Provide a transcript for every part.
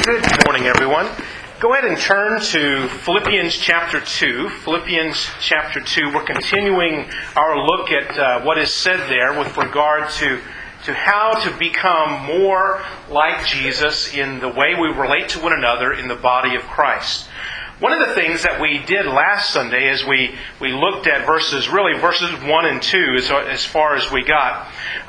Good morning, everyone. Go ahead and turn to Philippians chapter 2. Philippians chapter 2. We're continuing our look at what is said there with regard to how to become more like Jesus in the way we relate to one another in the body of Christ. One of the things that we did last Sunday as we looked at verses 1 and 2 as far as we got,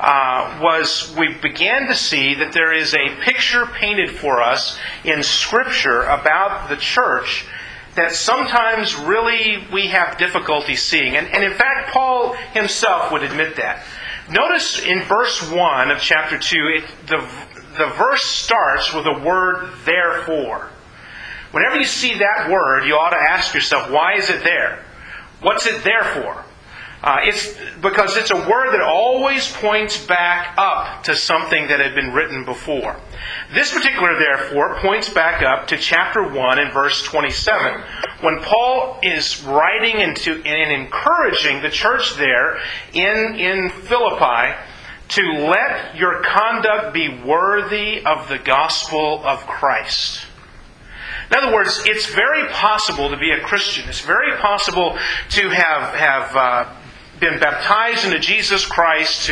was we began to see that there is a picture painted for us in Scripture about the church that sometimes really we have difficulty seeing. And in fact, Paul himself would admit that. Notice in verse 1 of chapter 2, the verse starts with the word therefore. Whenever you see that word, you ought to ask yourself, why is it there? What's it there for? It's because it's a word that always points back up to something that had been written before. This particular therefore points back up to chapter 1 and verse 27, when Paul is writing and encouraging the church there in Philippi to let your conduct be worthy of the gospel of Christ. In other words, it's very possible to be a Christian. It's very possible to have been baptized into Jesus Christ,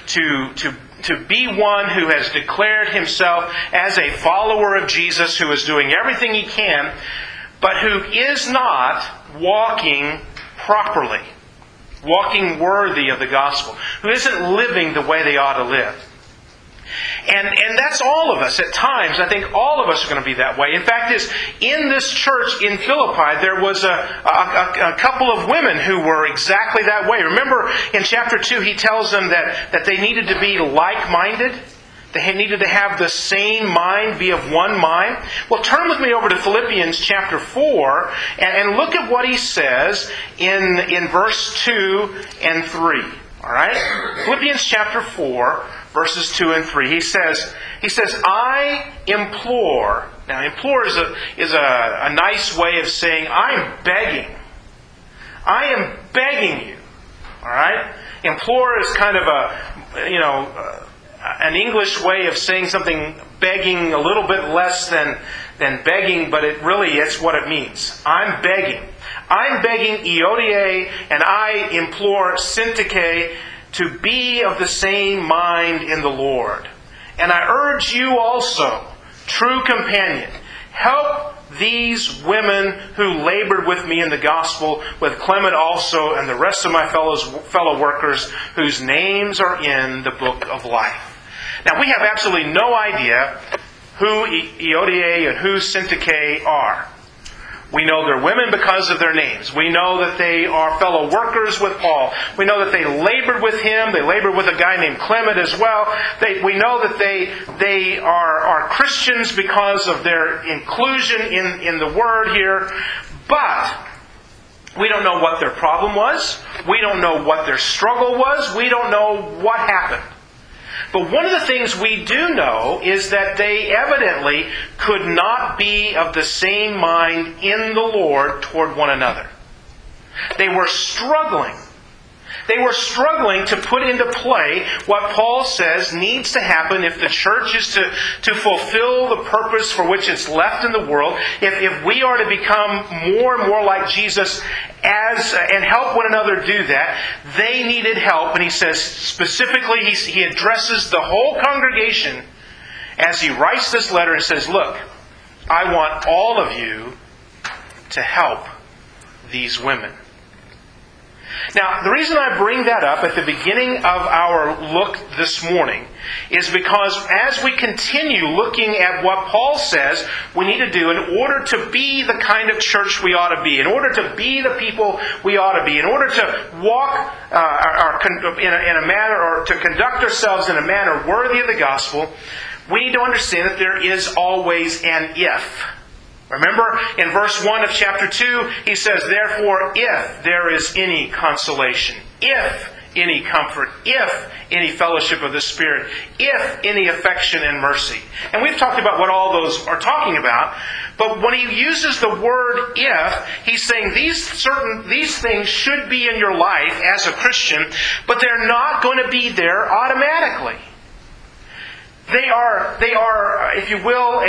to be one who has declared himself as a follower of Jesus, who is doing everything he can, but who is not walking properly, walking worthy of the gospel, who isn't living the way they ought to live. And that's all of us. At times, I think all of us are going to be that way. In fact, in this church in Philippi, there was a couple of women who were exactly that way. Remember, in chapter 2, he tells them that they needed to be like-minded. They needed to have the same mind, be of one mind. Well, turn with me over to Philippians chapter 4 and look at what he says in verse 2 and 3. All right? Philippians chapter 4, verses 2 and 3. He says, I implore. Now, implore is a nice way of saying, I'm begging. I am begging you. All right? Implore is kind of an English way of saying something, begging a little bit less than begging, but it's what it means. I'm begging. I'm begging Euodia, and I implore Syntyche to be of the same mind in the Lord. And I urge you also, true companion, help these women who labored with me in the gospel, with Clement also and the rest of my fellow workers whose names are in the book of life. Now, we have absolutely no idea who Euodia and who Syntyche are. We know they're women because of their names. We know that they are fellow workers with Paul. We know that they labored with him. They labored with a guy named Clement as well. We know that they are Christians because of their inclusion in the word here. But we don't know what their problem was. We don't know what their struggle was. We don't know what happened. But one of the things we do know is that they evidently could not be of the same mind in the Lord toward one another. They were struggling. They were struggling to put into play what Paul says needs to happen if the church is to fulfill the purpose for which it's left in the world. If we are to become more and more like Jesus and help one another do that, they needed help. And he says specifically, he addresses the whole congregation as he writes this letter and says, look, I want all of you to help these women. Now, the reason I bring that up at the beginning of our look this morning is because as we continue looking at what Paul says we need to do in order to be the kind of church we ought to be, in order to be the people we ought to be, in order to walk in a manner or to conduct ourselves in a manner worthy of the gospel, we need to understand that there is always an if. Remember, in verse 1 of chapter 2, he says, therefore, if there is any consolation, if any comfort, if any fellowship of the Spirit, if any affection and mercy. And we've talked about what all those are talking about. But when he uses the word if, he's saying these things should be in your life as a Christian, but they're not going to be there automatically. They are, if you will,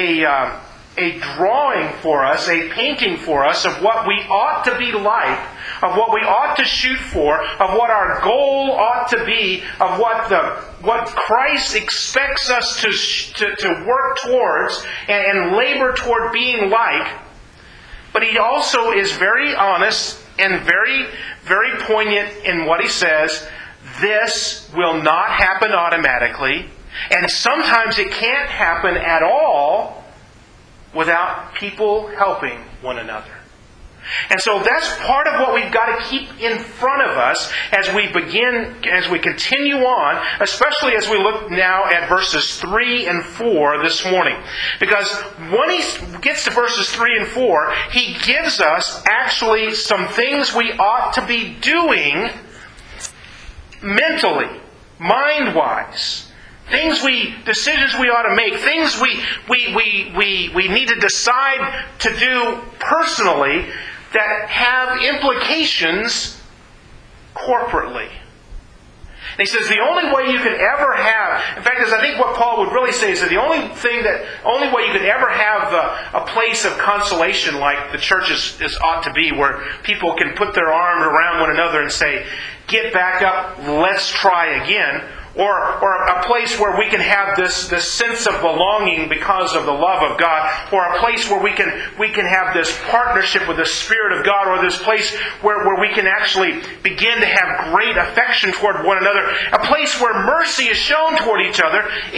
a drawing for us, a painting for us of what we ought to be like, of what we ought to shoot for, of what our goal ought to be, of what Christ expects us to work towards and labor toward being like. But He also is very honest and very, very poignant in what He says. This will not happen automatically, and sometimes it can't happen at all without people helping one another. And so that's part of what we've got to keep in front of us as we continue on, especially as we look now at verses 3 and 4 this morning. Because when he gets to verses 3 and 4, he gives us actually some things we ought to be doing mentally, mind-wise. Decisions we ought to make, things we need to decide to do personally that have implications corporately. And he says the only way you could ever have, in fact, I think what Paul would really say is that the only way you could ever have a place of consolation like the church is ought to be, where people can put their arm around one another and say, "Get back up, let's try again." Or a place where we can have this sense of belonging because of the love of God, or a place where we can have this partnership with the Spirit of God, or this place where we can actually begin to have great affection toward one another. A place where mercy is shown toward each other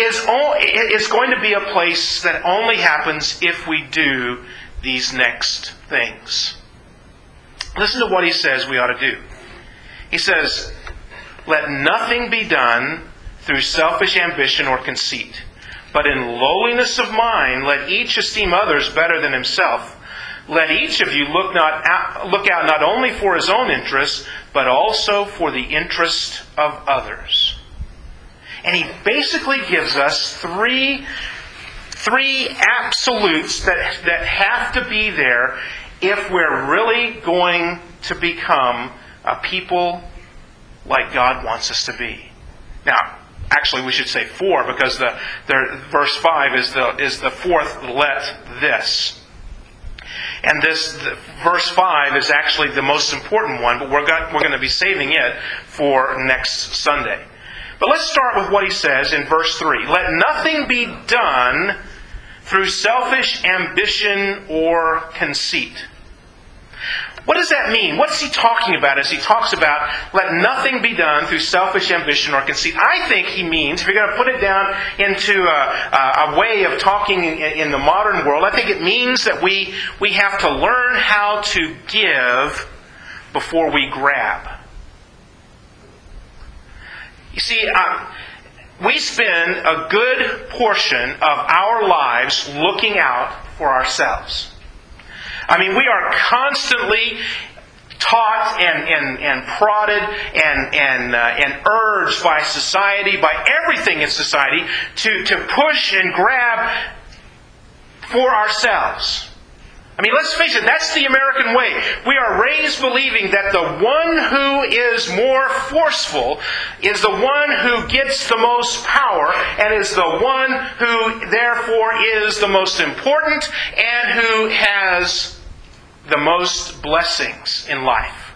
is going to be a place that only happens if we do these next things. Listen to what he says we ought to do. He says, "Let nothing be done through selfish ambition or conceit, but in lowliness of mind let each esteem others better than himself. Let each of you look out not only for his own interests, but also for the interest of others." And he basically gives us three absolutes that have to be there if we're really going to become a people like God wants us to be. Now, actually we should say 4, because the verse 5 is the fourth "let this." And verse 5 is actually the most important one, but we're going to be saving it for next Sunday. But let's start with what he says in verse 3. "Let nothing be done through selfish ambition or conceit." What does that mean? What's he talking about as he talks about let nothing be done through selfish ambition or conceit? I think he means, if you're going to put it down into a way of talking in the modern world, I think it means that we have to learn how to give before we grab. You see, we spend a good portion of our lives looking out for ourselves. I mean, we are constantly taught and prodded and urged by society, by everything in society, to push and grab for ourselves. I mean, let's face it, that's the American way. We are raised believing that the one who is more forceful is the one who gets the most power and is the one who therefore is the most important and who has the most blessings in life.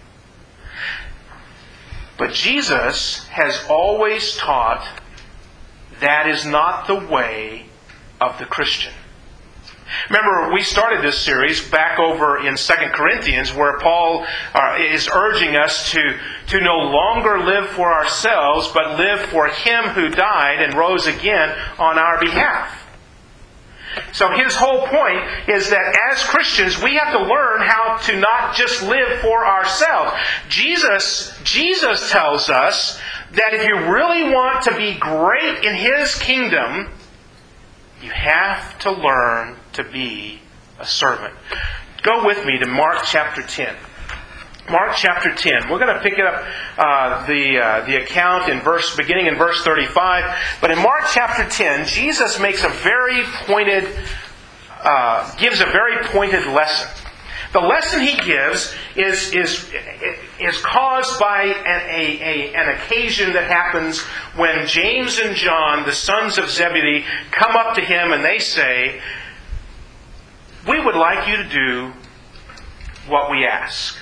But Jesus has always taught that is not the way of the Christian. Remember, we started this series back over in 2 Corinthians, where Paul is urging us to no longer live for ourselves, but live for Him who died and rose again on our behalf. So his whole point is that as Christians, we have to learn how to not just live for ourselves. Jesus tells us that if you really want to be great in His kingdom, you have to learn to be a servant. Go with me to Mark chapter 10. Mark chapter 10. We're going to pick up the account beginning in verse 35. But in Mark chapter 10, Jesus makes gives a very pointed lesson. The lesson he gives is caused by an occasion that happens when James and John, the sons of Zebedee, come up to him and they say, "We would like you to do what we ask."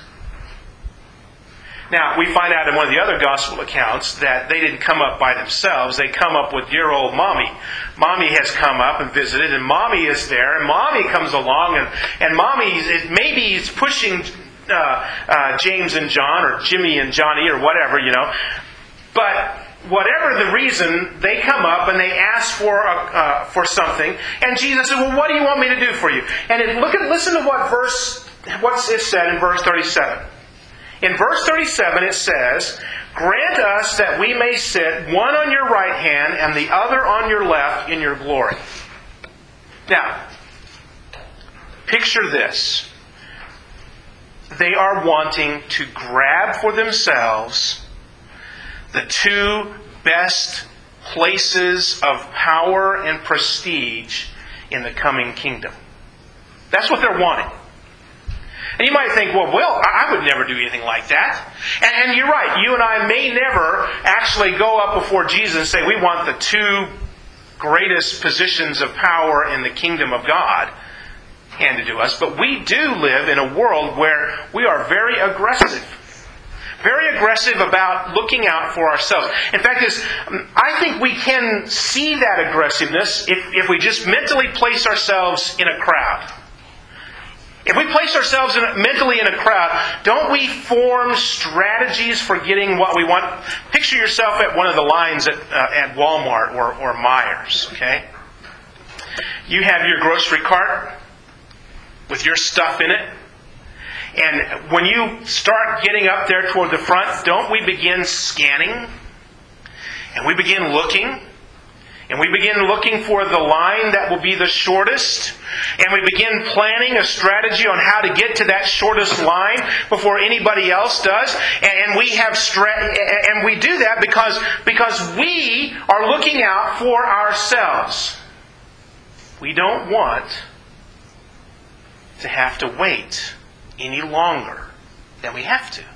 Now, we find out in one of the other gospel accounts that they didn't come up by themselves. They come up with dear old Mommy. Mommy has come up and visited, and Mommy is there, and Mommy comes along, and Mommy maybe is pushing James and John, or Jimmy and Johnny, or whatever, But whatever the reason, they come up and they ask for something, and Jesus said, "Well, what do you want me to do for you?" And listen to what's it said in verse 37. In verse 37 it says, "Grant us that we may sit one on your right hand and the other on your left in your glory." Now, picture this. They are wanting to grab for themselves the two best places of power and prestige in the coming kingdom. That's what they're wanting. And you might think, well, I would never do anything like that. And you're right. You and I may never actually go up before Jesus and say, we want the two greatest positions of power in the kingdom of God handed to us. But we do live in a world where we are very aggressive. Very aggressive about looking out for ourselves. In fact, I think we can see that aggressiveness if we just mentally place ourselves in a crowd. If we place ourselves mentally in a crowd, don't we form strategies for getting what we want? Picture yourself at one of the lines at Walmart or Meijer's, okay? You have your grocery cart with your stuff in it. And when you start getting up there toward the front, don't we begin scanning? And we begin looking. And we begin looking for the line that will be the shortest. And we begin planning a strategy on how to get to that shortest line before anybody else does. And we have and we do that because we are looking out for ourselves. We don't want to have to wait any longer than we have to.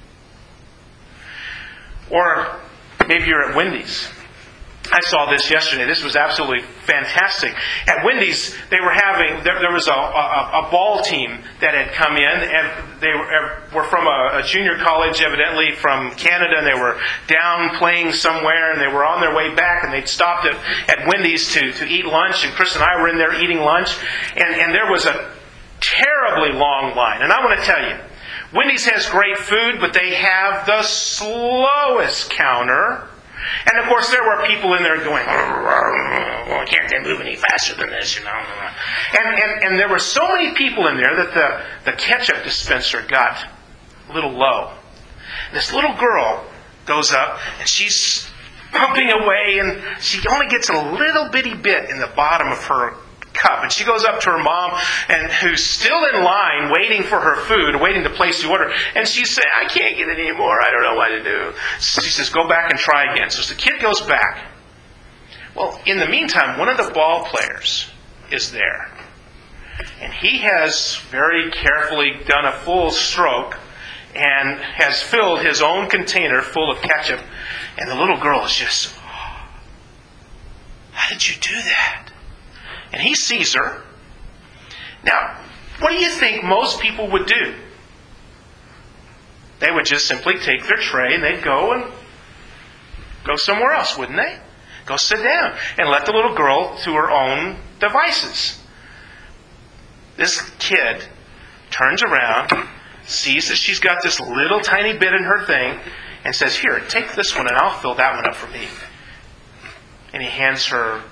Or maybe you're at Wendy's. I saw this yesterday. This was absolutely fantastic. At Wendy's, there was a ball team that had come in, and they were from a junior college, evidently from Canada, and they were down playing somewhere, and they were on their way back, and they'd stopped at Wendy's to eat lunch, and Chris and I were in there eating lunch, and there was a terribly long line. And I want to tell you, Wendy's has great food, but they have the slowest counter. And of course, there were people in there going, well, can't they move any faster than this, And there were so many people in there that the ketchup dispenser got a little low. This little girl goes up, and she's pumping away, and she only gets a little bitty bit in the bottom of her cup. And she goes up to her mom, and who's still in line waiting for her food, waiting to place the order. And she's saying, I can't get it anymore. I don't know what to do. So she says, go back and try again. So the kid goes back. Well, in the meantime, one of the ball players is there. And he has very carefully done a full stroke and has filled his own container full of ketchup. And the little girl is just, how did you do that? And he sees her. Now, what do you think most people would do? They would just simply take their tray and they'd go somewhere else, wouldn't they? Go sit down and let the little girl to her own devices. This kid turns around, sees that she's got this little tiny bit in her thing, and says, here, take this one and I'll fill that one up for me. And he hands her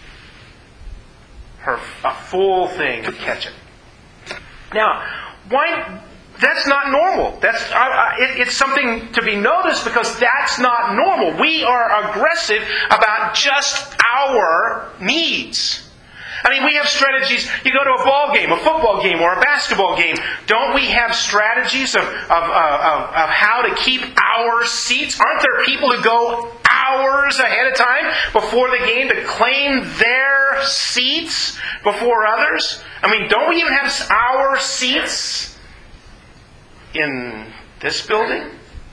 a full thing of ketchup. Now, why? That's not normal. It's something to be noticed because that's not normal. We are aggressive about just our needs. I mean, we have strategies. You go to a ball game, a football game, or a basketball game. Don't we have strategies of how to keep our seats? Aren't there people who go hours ahead of time before the game to claim their seats before others? I mean, don't we even have our seats in this building?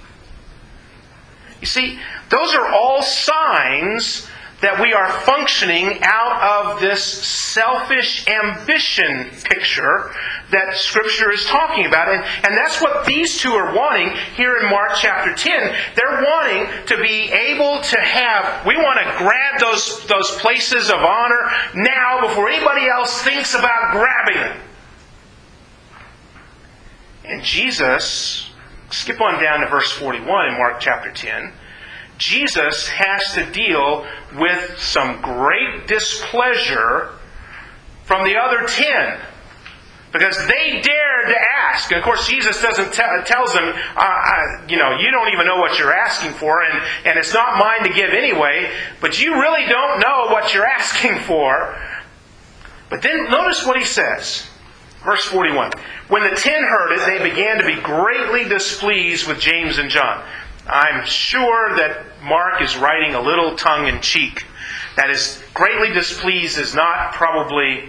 You see, those are all signs that we are functioning out of this selfish ambition picture that Scripture is talking about. And that's what these two are wanting here in Mark chapter 10. They're wanting to be able to have, we want to grab those places of honor now before anybody else thinks about grabbing them. And Jesus, skip on down to verse 41 in Mark chapter 10. Jesus has to deal with some great displeasure from the other 10. Because they dared to ask. And of course, Jesus doesn't tells them, you don't even know what you're asking for, and it's not mine to give anyway, but you really don't know what you're asking for. But then notice what he says. Verse 41. When the 10 heard it, they began to be greatly displeased with James and John. I'm sure that Mark is writing a little tongue-in-cheek. That is, greatly displeased is not probably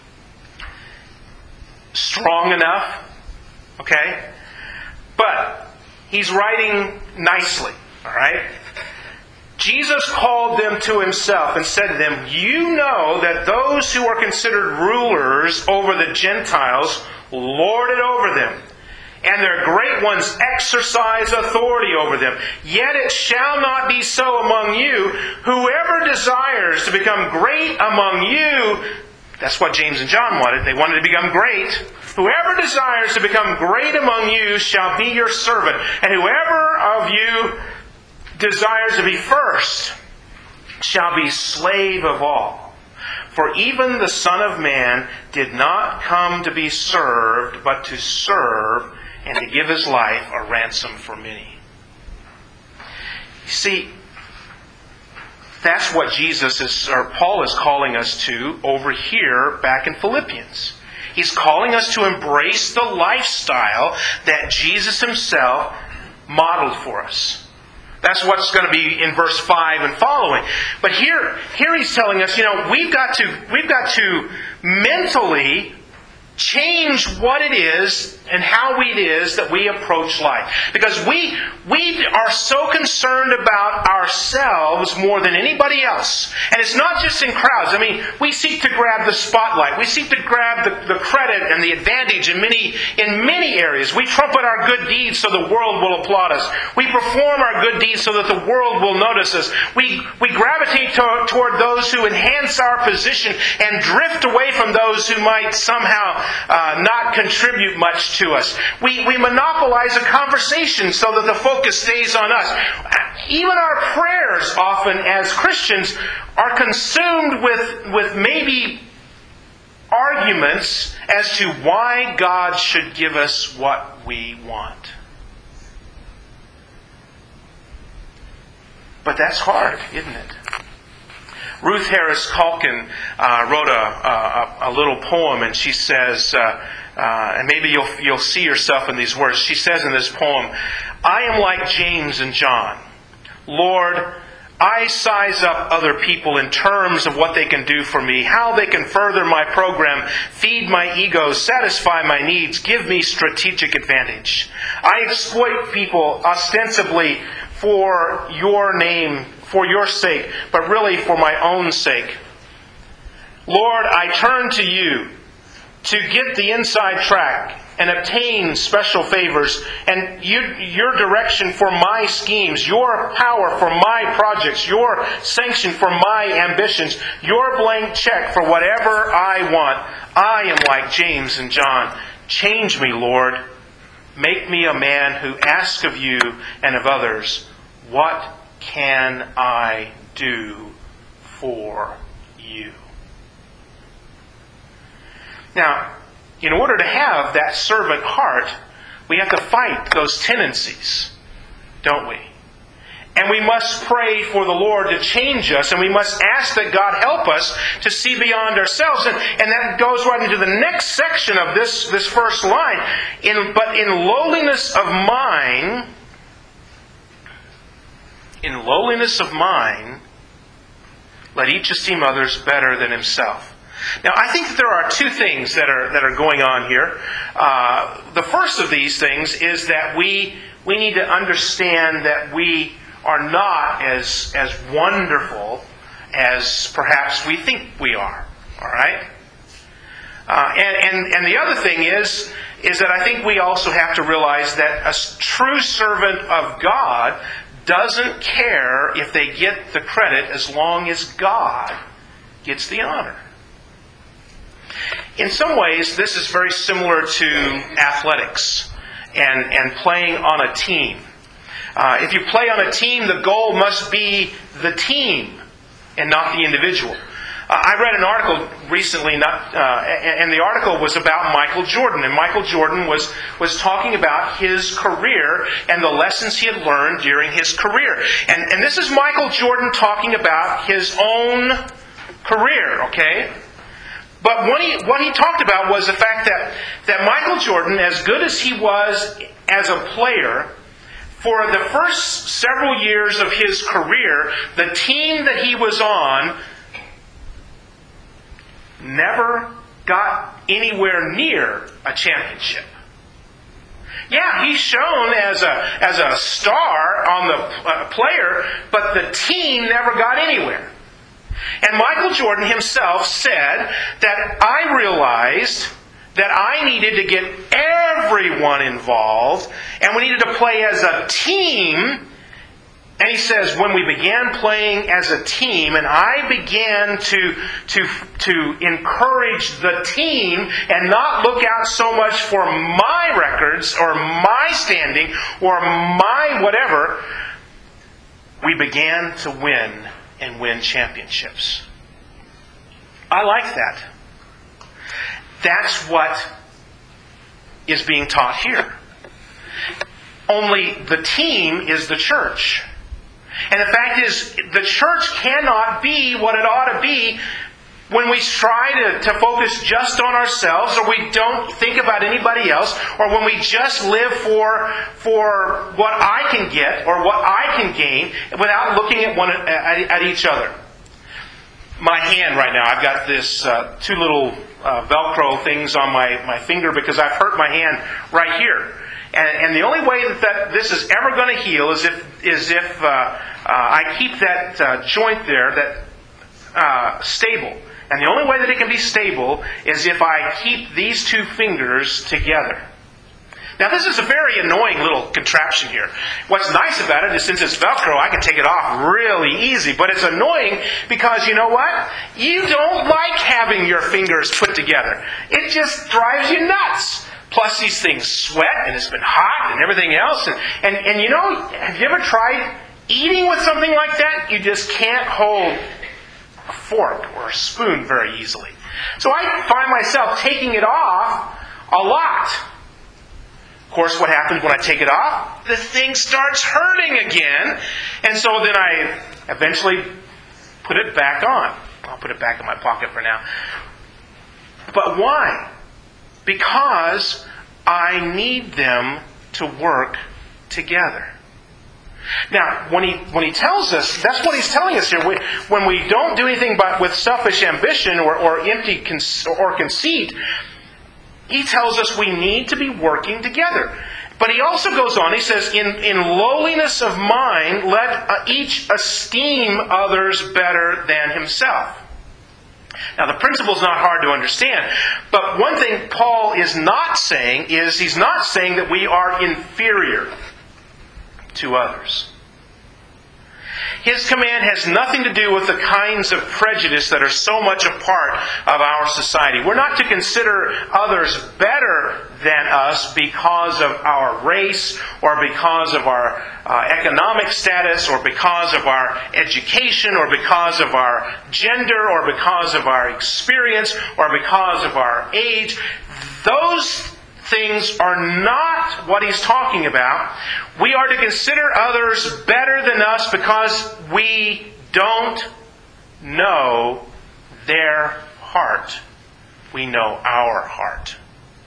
strong enough. Okay? But he's writing nicely. Alright? Jesus called them to himself and said to them, "You know that those who are considered rulers over the Gentiles lord it over them, and their great ones exercise authority over them. Yet it shall not be so among you. Whoever desires to become great among you," that's what James and John wanted. They wanted to become great. "Whoever desires to become great among you shall be your servant. And whoever of you desires to be first shall be slave of all. For even the Son of Man did not come to be served, but to serve and to give his life a ransom for many." You see, that's what Paul is calling us to over here back in Philippians. He's calling us to embrace the lifestyle that Jesus himself modeled for us. That's what's going to be in verse 5 and following. But here he's telling us, we've got to mentally change what it is and how it is that we approach life. Because we are so concerned about ourselves more than anybody else. And it's not just in crowds. I mean, we seek to grab the spotlight. We seek to grab the credit and the advantage in many areas. We trumpet our good deeds so the world will applaud us. We perform our good deeds so that the world will notice us. We gravitate toward those who enhance our position and drift away from those who might somehow not contribute much to us. We monopolize a conversation so that the focus stays on us. Even our prayers often as Christians are consumed with maybe arguments as to why God should give us what we want. But that's hard, isn't it? Ruth Harris Calkin wrote a little poem, and she says, and maybe you'll see yourself in these words. She says in this poem, "I am like James and John. Lord, I size up other people in terms of what they can do for me, how they can further my program, feed my ego, satisfy my needs, give me strategic advantage. I exploit people ostensibly for your name, for your sake, but really for my own sake. Lord, I turn to you to get the inside track and obtain special favors and your direction for my schemes, your power for my projects, your sanction for my ambitions, your blank check for whatever I want. I am like James and John. Change me, Lord. Make me a man who asks of you and of others, what can I do for you?" Now, in order to have that servant heart, we have to fight those tendencies, don't we? And we must pray for the Lord to change us, and we must ask that God help us to see beyond ourselves. And that goes right into the next section of this first line. But in lowliness of mind, let each esteem others better than himself. Now, I think that there are two things that are going on here. The first of these things is that we need to understand that we are not as wonderful as perhaps we think we are. All right? And the other thing is that I think we also have to realize that a true servant of God doesn't care if they get the credit as long as God gets the honor. In some ways, this is very similar to athletics and playing on a team. If you play on a team, the goal must be the team and not the individual. I read an article recently, and the article was about Michael Jordan. And Michael Jordan was talking about his career and the lessons he had learned during his career. And this is Michael Jordan talking about his own career, okay? But what he talked about was the fact that Michael Jordan, as good as he was as a player, for the first several years of his career, the team that he was on never got anywhere near a championship. Yeah, he's shown as a star on the player, but the team never got anywhere. And Michael Jordan himself said that I realized that I needed to get everyone involved, and we needed to play as a team. And he says, when we began playing as a team, and I began to encourage the team and not look out so much for my records or my standing or my whatever, we began to win and win championships. I like that. That's what is being taught here. Only the team is the church. And the fact is, the church cannot be what it ought to be when we try to focus just on ourselves, or we don't think about anybody else, or when we just live for what I can get or what I can gain without looking at each other. My hand right now, I've got this two little Velcro things on my finger because I've hurt my hand right here. And the only way that this is ever going to heal is if I keep that joint there stable. And the only way that it can be stable is if I keep these two fingers together. Now, this is a very annoying little contraption here. What's nice about it is since it's Velcro, I can take it off really easy. But it's annoying because, you know what? You don't like having your fingers put together. It just drives you nuts. Plus, these things sweat, and it's been hot, and everything else. And you know, have you ever tried eating with something like that? You just can't hold a fork or a spoon very easily. So I find myself taking it off a lot. Of course, what happens when I take it off? The thing starts hurting again. And so then I eventually put it back on. I'll put it back in my pocket for now. But why? Because I need them to work together. Now, when he tells us, that's what he's telling us here. When we don't do anything but with selfish ambition or empty conceit, he tells us we need to be working together. But he also goes on, he says, in lowliness of mind, let each esteem others better than himself. Now, the principle is not hard to understand, but one thing Paul is not saying is he's not saying that we are inferior to others. His command has nothing to do with the kinds of prejudice that are so much a part of our society. We're not to consider others better than us because of our race or because of our economic status or because of our education or because of our gender or because of our experience or because of our age. Those things are not what he's talking about. We are to consider others better than us because we don't know their heart. We know our heart.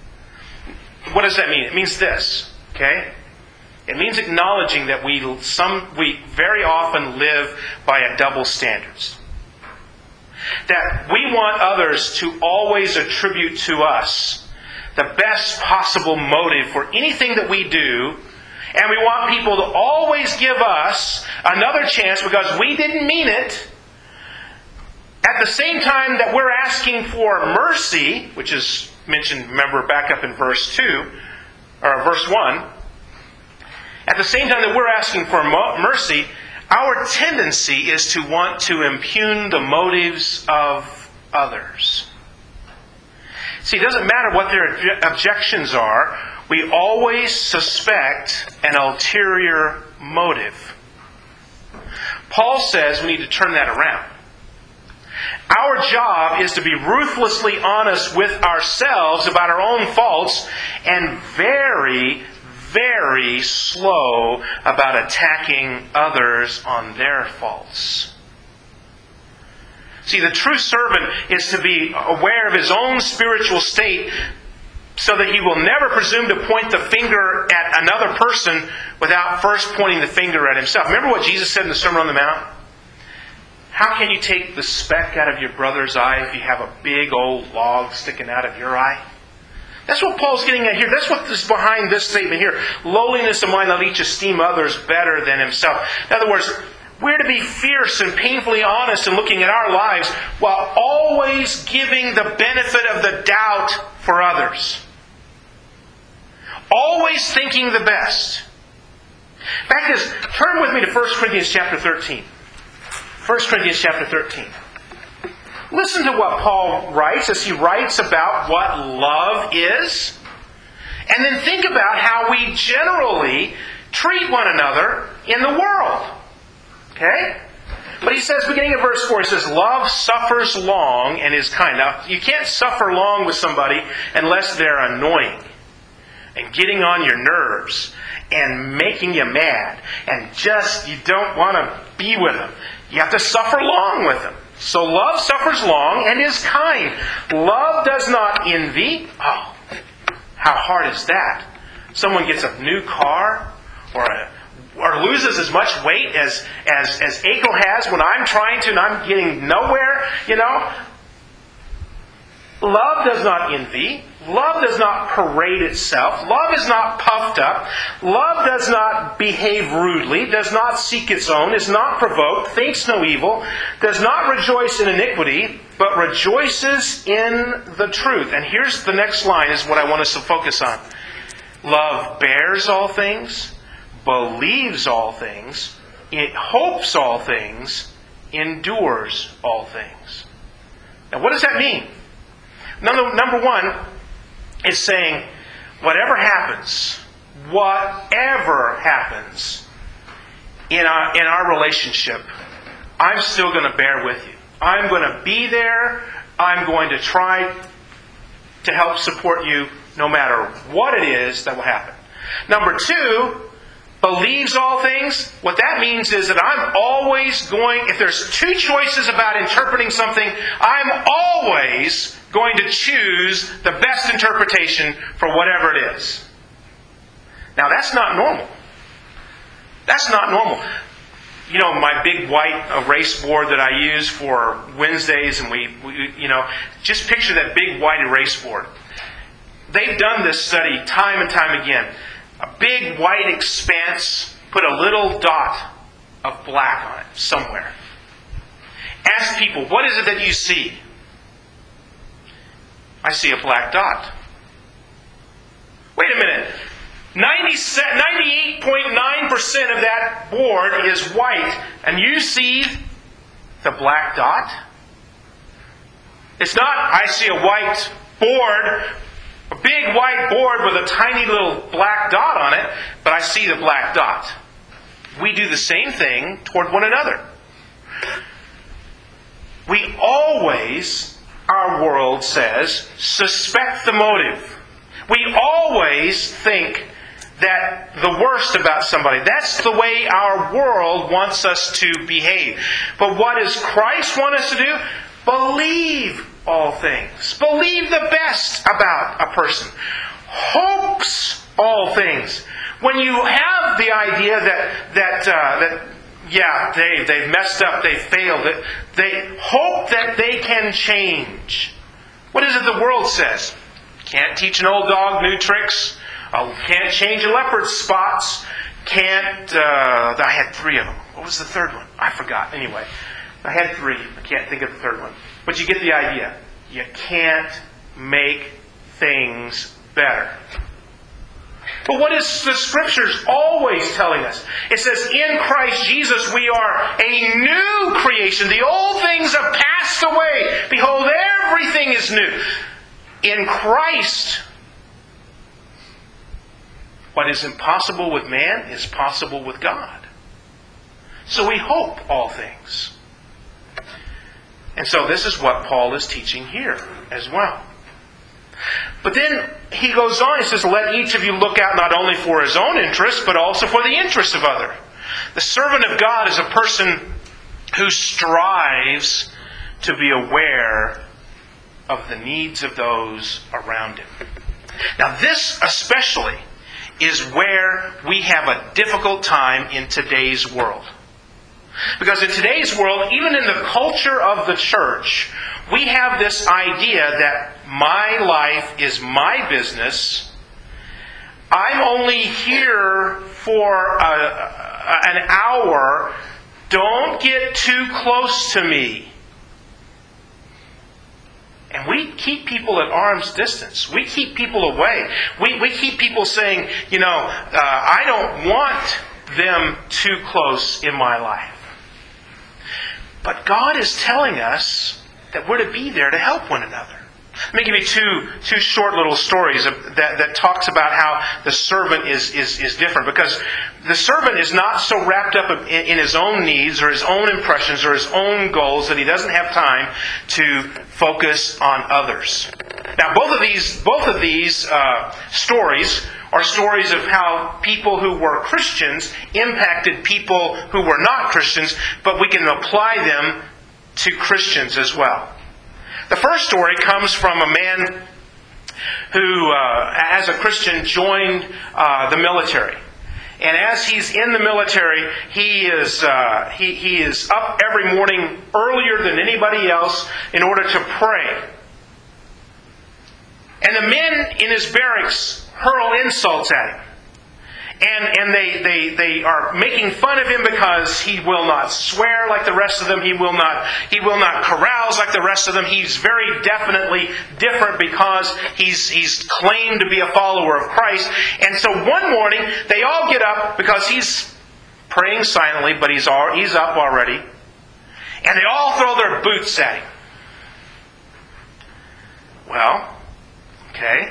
What does that mean? It means this, okay? It means acknowledging that we very often live by a double standards. that we want others to always attribute to us the best possible motive for anything that we do, and we want people to always give us another chance because we didn't mean it, at the same time that we're asking for mercy, which is mentioned, remember, back up in verse 2, or verse 1, at the same time that we're asking for mercy, our tendency is to want to impugn the motives of others. See, it doesn't matter what their objections are, we always suspect an ulterior motive. Paul says we need to turn that around. Our job is to be ruthlessly honest with ourselves about our own faults and very, very slow about attacking others on their faults. See, the true servant is to be aware of his own spiritual state so that he will never presume to point the finger at another person without first pointing the finger at himself. Remember what Jesus said in the Sermon on the Mount? How can you take the speck out of your brother's eye if you have a big old log sticking out of your eye? That's what Paul's getting at here. That's what is behind this statement here. Lowliness of mind, let each esteem others better than himself. In other words, we're to be fierce and painfully honest in looking at our lives while always giving the benefit of the doubt for others. Always thinking the best. In fact, turn with me to 1 Corinthians chapter 13. 1 Corinthians chapter 13. Listen to what Paul writes as he writes about what love is. And then think about how we generally treat one another in the world. Okay? But he says, beginning of verse 4, he says, love suffers long and is kind. Now, you can't suffer long with somebody unless they're annoying and getting on your nerves and making you mad. And just, you don't want to be with them. You have to suffer long with them. So love suffers long and is kind. Love does not envy. Oh, how hard is that? Someone gets a new car or loses as much weight as Aiko has when I'm trying to and I'm getting nowhere, you know. Love does not envy. Love does not parade itself. Love is not puffed up. Love does not behave rudely, does not seek its own, is not provoked, thinks no evil, does not rejoice in iniquity, but rejoices in the truth. And here's the next line is what I want us to focus on. Love bears all things, believes all things, it hopes all things, endures all things. Now what does that mean? Number one is saying, whatever happens in our relationship, I'm still going to bear with you. I'm going to be there. I'm going to try to help support you no matter what it is that will happen. Number two, believes all things. What that means is that I'm always going, if there's two choices about interpreting something, I'm always going to choose the best interpretation for whatever it is. Now that's not normal. That's not normal. You know, my big white erase board that I use for Wednesdays, and we just picture that big white erase board. They've done this study time and time again. A big white expanse, put a little dot of black on it somewhere. Ask people, what is it that you see? I see a black dot. Wait a minute. 98.9% of that board is white, and you see the black dot? It's not, I see a white board, a big white board with a tiny little black dot on it, but I see the black dot. We do the same thing toward one another. We always, our world says, suspect the motive. We always think that the worst about somebody. That's the way our world wants us to behave. But what does Christ want us to do? Believe all things. Believe the best about a person. Hopes all things. When you have the idea that yeah, they've messed up, they failed. They hope that they can change. What is it the world says? Can't teach an old dog new tricks. Can't change a leopard's spots. Can't... I had 3 of them. What was the third one? I forgot. Anyway, I had 3. I can't think of the third one. But you get the idea. You can't make things better. But what is the Scriptures always telling us? It says, in Christ Jesus we are a new creation. The old things have passed away. Behold, everything is new. In Christ, what is impossible with man is possible with God. So we hope all things. And so this is what Paul is teaching here as well. But then he goes on, he says, let each of you look out not only for his own interest, but also for the interest of others. The servant of God is a person who strives to be aware of the needs of those around him. Now this especially is where we have a difficult time in today's world. Because in today's world, even in the culture of the church, we have this idea that my life is my business. I'm only here for an hour. Don't get too close to me. And we keep people at arm's distance. We keep people away. We keep people saying, I don't want them too close in my life. But God is telling us that we're to be there to help one another. Let me give you two short little stories that talks about how the servant is different. Because the servant is not so wrapped up in his own needs or his own impressions or his own goals that he doesn't have time to focus on others. Now, both of these stories are stories of how people who were Christians impacted people who were not Christians, but we can apply them to Christians as well. The first story comes from a man who, as a Christian, joined the military. And as he's in the military, he is up every morning earlier than anybody else in order to pray. And the men in his barracks hurl insults at him. And they are making fun of him because he will not swear like the rest of them. He will not carouse like the rest of them. He's very definitely different because he's claimed to be a follower of Christ. And so one morning they all get up because he's praying silently, but he's up already. And they all throw their boots at him. Well, okay.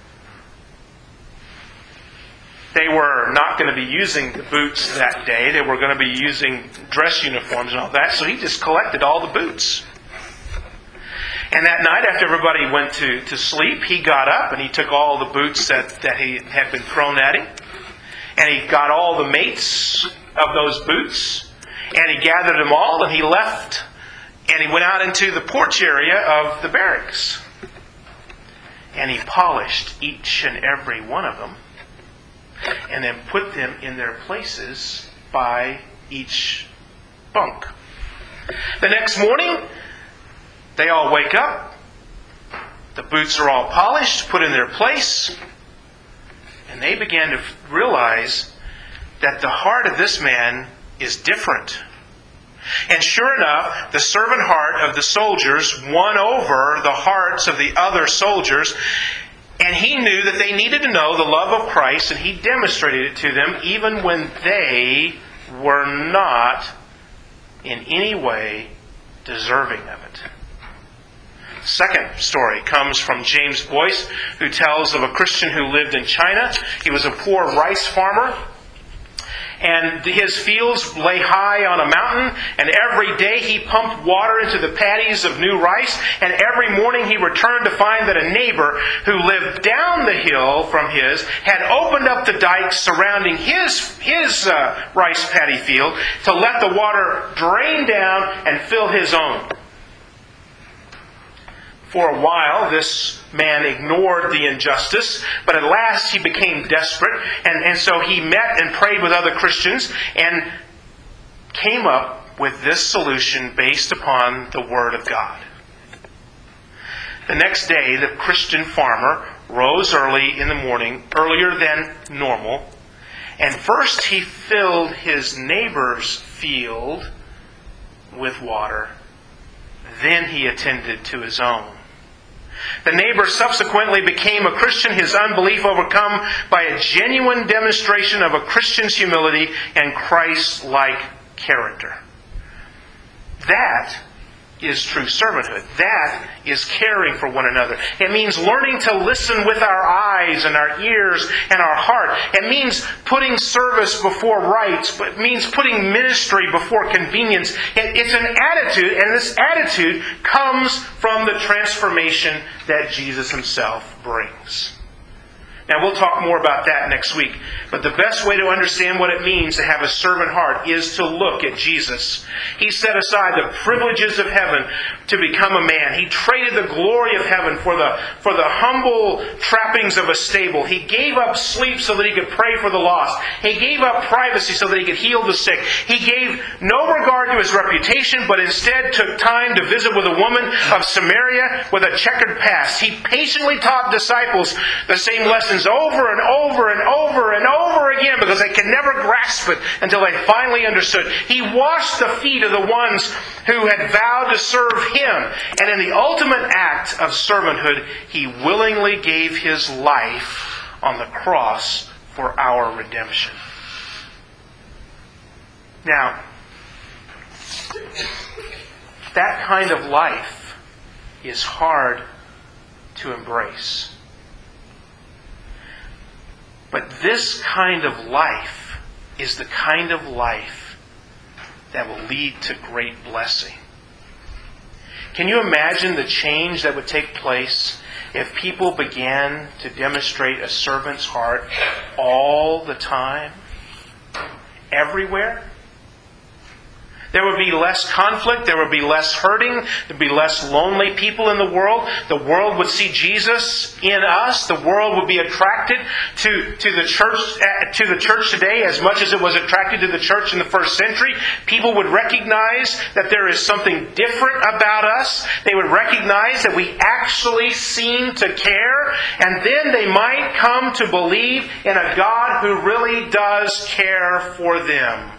They were not going to be using the boots that day. They were going to be using dress uniforms and all that. So he just collected all the boots. And that night, after everybody went to sleep, he got up and he took all the boots that he had been thrown at him. And he got all the mates of those boots. And he gathered them all and he left. And he went out into the porch area of the barracks. And he polished each and every one of them. And then put them in their places by each bunk. The next morning, they all wake up. The boots are all polished, put in their place. And they began to realize that the heart of this man is different. And sure enough, the servant heart of the soldiers won over the hearts of the other soldiers. And he knew that they needed to know the love of Christ, and he demonstrated it to them even when they were not in any way deserving of it. The second story comes from James Boyce, who tells of a Christian who lived in China. He was a poor rice farmer. And his fields lay high on a mountain, and every day he pumped water into the paddies of new rice, and every morning he returned to find that a neighbor who lived down the hill from his had opened up the dikes surrounding his rice paddy field to let the water drain down and fill his own. For a while, this man ignored the injustice, but at last he became desperate, and so he met and prayed with other Christians, and came up with this solution based upon the Word of God. The next day, the Christian farmer rose early in the morning, earlier than normal, and first he filled his neighbor's field with water. Then he attended to his own. The neighbor subsequently became a Christian, his unbelief overcome by a genuine demonstration of a Christian's humility and Christ-like character. That is true servanthood. That is caring for one another. It means learning to listen with our eyes and our ears and our heart. It means putting service before rights. It means putting ministry before convenience. It's an attitude, and this attitude comes from the transformation that Jesus Himself brings. Now, we'll talk more about that next week. But the best way to understand what it means to have a servant heart is to look at Jesus. He set aside the privileges of heaven to become a man. He traded the glory of heaven for the humble trappings of a stable. He gave up sleep so that He could pray for the lost. He gave up privacy so that He could heal the sick. He gave no regard to His reputation, but instead took time to visit with a woman of Samaria with a checkered past. He patiently taught disciples the same lessons over and over and over and over again because they could never grasp it until they finally understood. He washed the feet of the ones who had vowed to serve Him. And in the ultimate act of servanthood, He willingly gave His life on the cross for our redemption. Now, that kind of life is hard to embrace. But this kind of life is the kind of life that will lead to great blessing. Can you imagine the change that would take place if people began to demonstrate a servant's heart all the time, everywhere? There would be less conflict. There would be less hurting. There would be less lonely people in the world. The world would see Jesus in us. The world would be attracted to the church today as much as it was attracted to the church in the first century. People would recognize that there is something different about us. They would recognize that we actually seem to care. And then they might come to believe in a God who really does care for them.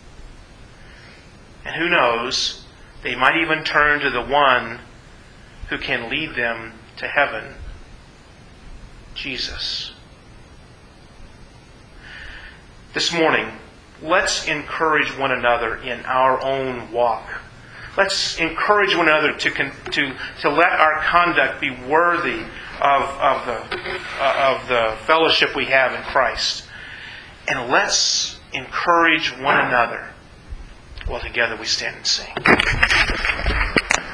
And who knows, they might even turn to the one who can lead them to heaven, Jesus. This morning, let's encourage one another in our own walk. Let's encourage one another to let our conduct be worthy of the fellowship we have in Christ. And let's encourage one another. Well, together we stand and sing.